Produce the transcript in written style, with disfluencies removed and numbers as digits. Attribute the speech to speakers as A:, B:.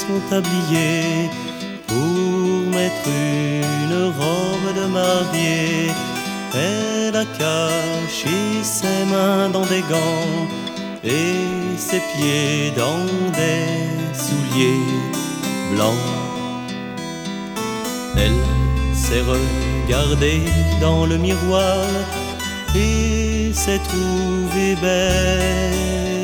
A: son tablier pour mettre une robe de mariée. Elle a caché ses mains dans des gants et ses pieds dans des souliers blancs. Elle s'est regardée dans le miroir et s'est trouvée belle.